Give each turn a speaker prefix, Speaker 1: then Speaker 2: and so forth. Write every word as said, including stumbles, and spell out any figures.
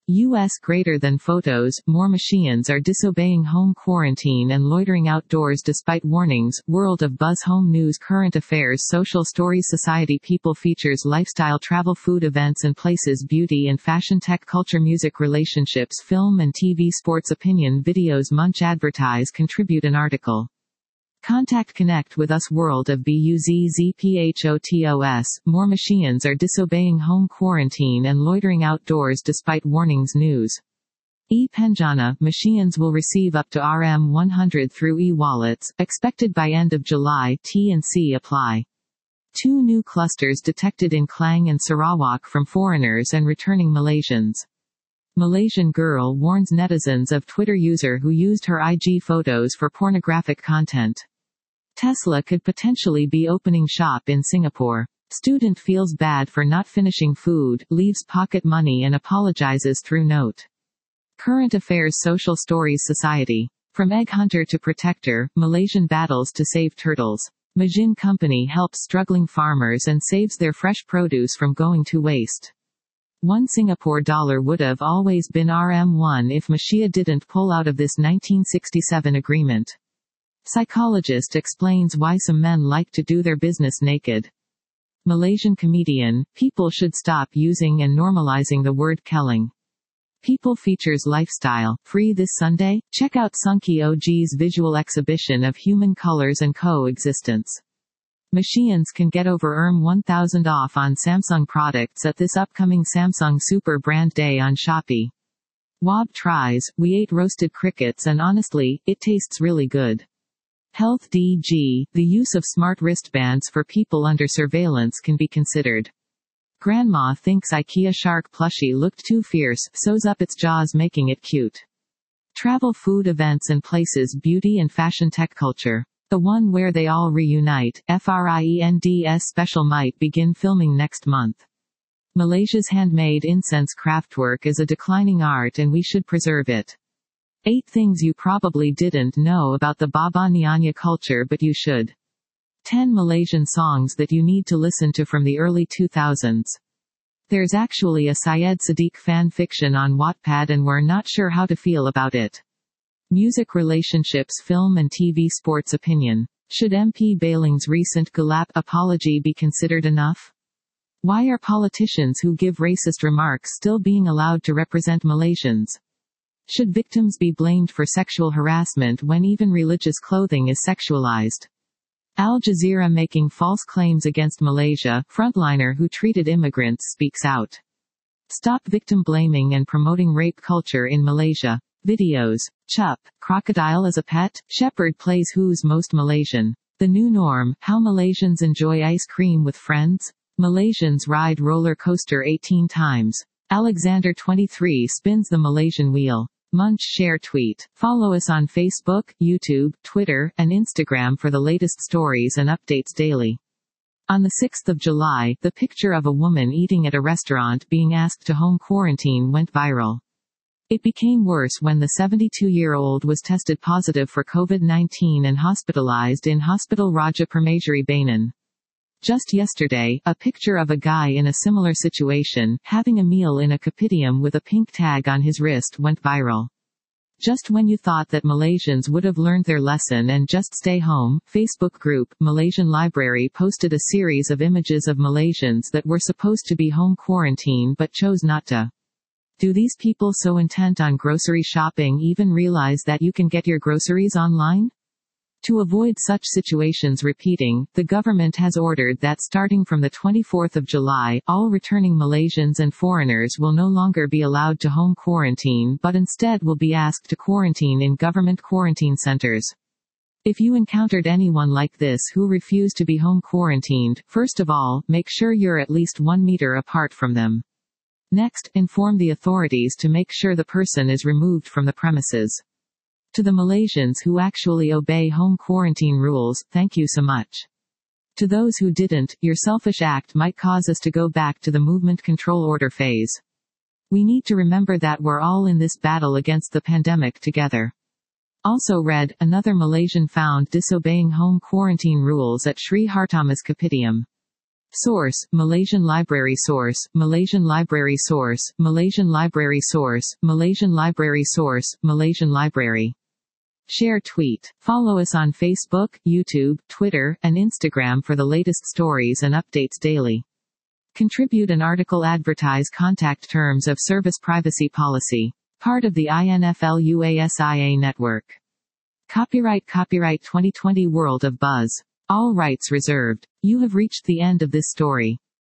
Speaker 1: U S Greater than photos, more Malaysians are disobeying home quarantine and loitering outdoors despite warnings. World of Buzz Home News Current Affairs Social Stories Society People Features Lifestyle Travel Food Events and Places Beauty and Fashion Tech Culture Music Relationships Film and T V Sports Opinion Videos Munch Advertise Contribute an article. Contact Connect with Us World of BUZZPHOTOS, more Malaysians are disobeying home quarantine and loitering outdoors despite warnings news. E-Penjana, Malaysians will receive up to R M one hundred through e-wallets, expected by end of July. T and C apply. Two new clusters detected in Klang and Sarawak from foreigners and returning Malaysians. Malaysian girl warns netizens of Twitter user who used her I G photos for pornographic content. Tesla could potentially be opening shop in Singapore. Student feels bad for not finishing food, leaves pocket money and apologizes through note. Current Affairs Social Stories Society. From egg hunter to protector, Malaysian battles to save turtles. Majin Company helps struggling farmers and saves their fresh produce from going to waste. One Singapore dollar would have always been R M one if Malaysia didn't pull out of this nineteen sixty-seven agreement. Psychologist explains why some men like to do their business naked. Malaysian comedian, people should stop using and normalizing the word kelling. People Features Lifestyle, free this Sunday? Check out Sunky O G's visual exhibition of human colors and coexistence. Malaysians can get over R M one thousand off on Samsung products at this upcoming Samsung Super Brand Day on Shopee. W A B tries, we ate roasted crickets and honestly, it tastes really good. Health D G, the use of smart wristbands for people under surveillance can be considered. Grandma thinks IKEA shark plushie looked too fierce, sews up its jaws making it cute. Travel Food Events and Places Beauty and Fashion Tech Culture. The one where they all reunite, FRIENDS special might begin filming next month. Malaysia's handmade incense craftwork is a declining art and we should preserve it. eight Things you probably didn't know about the Baba Nyanya culture but you should. ten Malaysian songs that you need to listen to from the early two thousands. There's actually a Syed Siddiq fan fiction on Wattpad and we're not sure how to feel about it. Music Relationships Film and T V Sports Opinion. Should M P Bailing's recent Gulap apology be considered enough? Why are politicians who give racist remarks still being allowed to represent Malaysians? Should victims be blamed for sexual harassment when even religious clothing is sexualized? Al Jazeera making false claims against Malaysia, frontliner who treated immigrants speaks out. Stop victim blaming and promoting rape culture in Malaysia. Videos. Chup. Crocodile as a pet? Shepherd plays Who's Most Malaysian. The New Norm, How Malaysians Enjoy Ice Cream with Friends? Malaysians ride roller coaster eighteen times. Alexander twenty-three spins the Malaysian wheel. Munch share tweet. Follow us on Facebook, YouTube, Twitter, and Instagram for the latest stories and updates daily. On the sixth of July, the picture of a woman eating at a restaurant being asked to home quarantine went viral. It became worse when the seventy-two-year-old was tested positive for COVID nineteen and hospitalized in Hospital Raja Permaisuri Banan. Just yesterday, a picture of a guy in a similar situation, having a meal in a kopitiam with a pink tag on his wrist went viral. Just when you thought that Malaysians would have learned their lesson and just stay home, Facebook group, Malaysian Library posted a series of images of Malaysians that were supposed to be home quarantine but chose not to. Do these people so intent on grocery shopping even realize that you can get your groceries online? To avoid such situations repeating, the government has ordered that starting from the twenty-fourth of July, all returning Malaysians and foreigners will no longer be allowed to home quarantine but instead will be asked to quarantine in government quarantine centers. If you encountered anyone like this who refused to be home quarantined, first of all, make sure you're at least one meter apart from them. Next, inform the authorities to make sure the person is removed from the premises. To the Malaysians who actually obey home quarantine rules, thank you so much. To those who didn't, your selfish act might cause us to go back to the movement control order phase. We need to remember that we're all in this battle against the pandemic together. Also read, another Malaysian found disobeying home quarantine rules at Sri Hartama's Kopitiam. Source: Malaysian Library. Source: Malaysian Library. Source: Malaysian Library. Source: Malaysian Library. Source: Malaysian Library. Share tweet. Follow us on Facebook, YouTube, Twitter, and Instagram for the latest stories and updates daily. Contribute an article. Advertise. Contact Terms of Service Privacy Policy. Part of the I N F L U A S I A network. Copyright Copyright twenty twenty World of Buzz. All rights reserved. You have reached the end of this story.